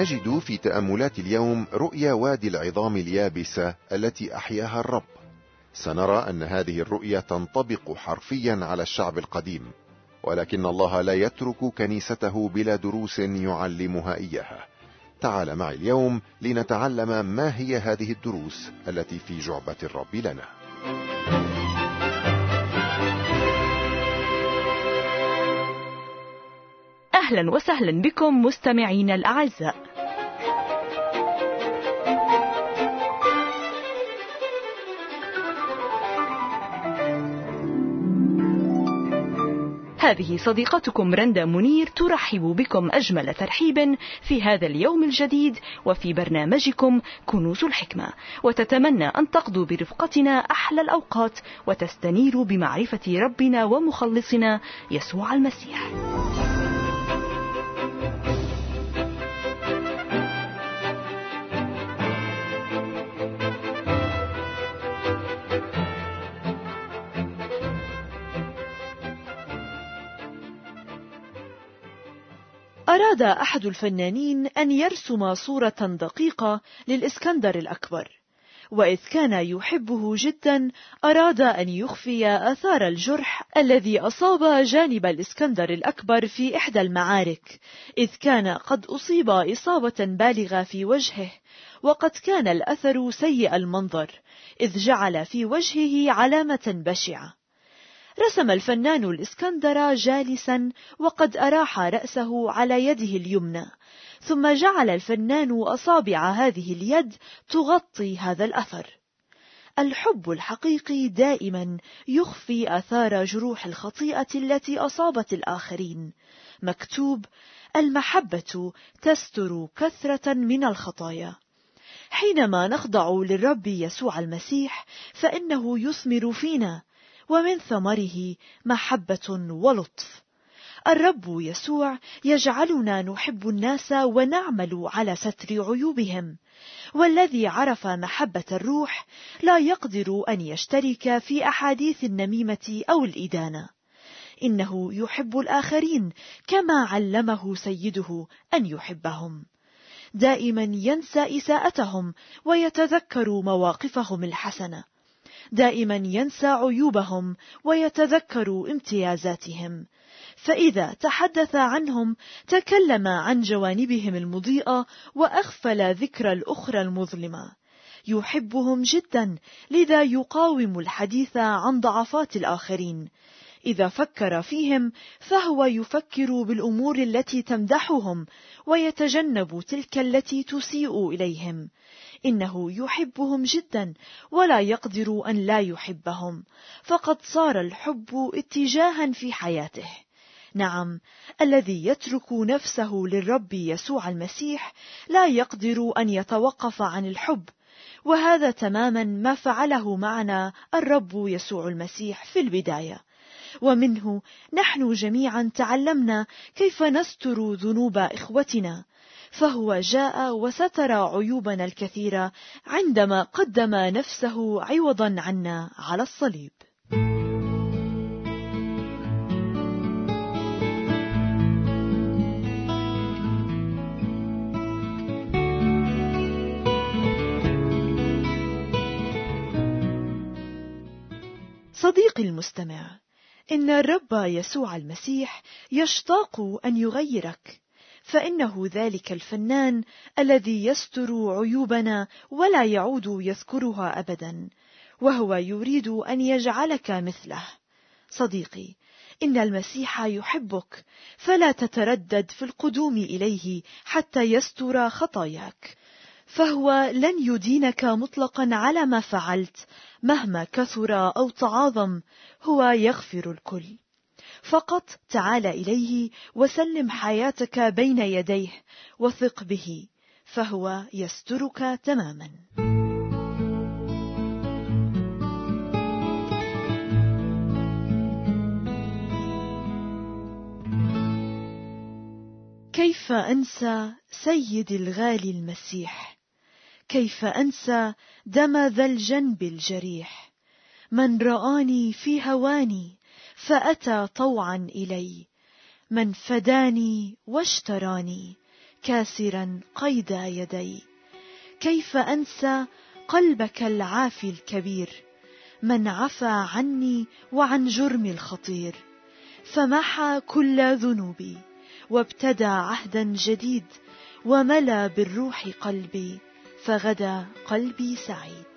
نجد في تأملات اليوم رؤيا وادي العظام اليابسة التي أحياها الرب. سنرى أن هذه الرؤيا تنطبق حرفيا على الشعب القديم، ولكن الله لا يترك كنيسته بلا دروس يعلمها إياها. تعال معي اليوم لنتعلم ما هي هذه الدروس التي في جعبة الرب لنا. أهلا وسهلا بكم مستمعين الأعزاء. هذه صديقتكم رندا منير ترحب بكم أجمل ترحيب في هذا اليوم الجديد وفي برنامجكم كنوز الحكمة، وتتمنى أن تقضوا برفقتنا أحلى الأوقات وتستنيروا بمعرفة ربنا ومخلصنا يسوع المسيح. أراد أحد الفنانين أن يرسم صورة دقيقة للإسكندر الأكبر، وإذ كان يحبه جدا أراد أن يخفي آثار الجرح الذي أصاب جانب الإسكندر الأكبر في إحدى المعارك، إذ كان قد أصيب إصابة بالغة في وجهه، وقد كان الأثر سيء المنظر، إذ جعل في وجهه علامة بشعة. رسم الفنان الإسكندر جالسا وقد أراح رأسه على يده اليمنى، ثم جعل الفنان أصابع هذه اليد تغطي هذا الأثر. الحب الحقيقي دائما يخفي آثار جروح الخطيئة التي أصابت الآخرين. مكتوب: المحبة تستر كثرة من الخطايا. حينما نخضع للرب يسوع المسيح فإنه يثمر فينا، ومن ثمره محبة ولطف. الرب يسوع يجعلنا نحب الناس ونعمل على ستر عيوبهم، والذي عرف محبة الروح لا يقدر أن يشترك في أحاديث النميمة أو الإدانة. إنه يحب الآخرين كما علمه سيده أن يحبهم. دائما ينسى إساءتهم ويتذكر مواقفهم الحسنة. دائما ينسى عيوبهم ويتذكر امتيازاتهم، فإذا تحدث عنهم تكلم عن جوانبهم المضيئة وأغفل ذكر الأخرى المظلمة. يحبهم جدا، لذا يقاوم الحديث عن ضعفات الآخرين. إذا فكر فيهم فهو يفكر بالأمور التي تمدحهم ويتجنب تلك التي تسيء إليهم. إنه يحبهم جدا ولا يقدر أن لا يحبهم، فقد صار الحب اتجاها في حياته. نعم، الذي يترك نفسه للرب يسوع المسيح لا يقدر أن يتوقف عن الحب، وهذا تماما ما فعله معنا الرب يسوع المسيح في البداية، ومنه نحن جميعا تعلمنا كيف نستر ذنوب إخوتنا، فهو جاء وستر عيوبنا الكثيرة عندما قدم نفسه عوضا عنا على الصليب. صديقي المستمع، إن الرب يسوع المسيح يشتاق أن يغيرك، فإنه ذلك الفنان الذي يستر عيوبنا ولا يعود يذكرها أبدا، وهو يريد أن يجعلك مثله. صديقي، إن المسيح يحبك، فلا تتردد في القدوم إليه حتى يستر خطاياك، فهو لن يدينك مطلقا على ما فعلت مهما كثر أو تعاظم. هو يغفر الكل. فقط تعال إليه وسلم حياتك بين يديه وثق به، فهو يسترك تماما. كيف أنسى سيدي الغالي المسيح؟ كيف أنسى دم ذا الجنب الجريح؟ من رآني في هواني فأتى طوعا إلي، من فداني واشتراني كاسرا قيد يدي. كيف أنسى قلبك العافي الكبير، من عفى عني وعن جرمي الخطير، فمحى كل ذنوبي وابتدى عهدا جديد، وملا بالروح قلبي، فغدا قلبي سعيد.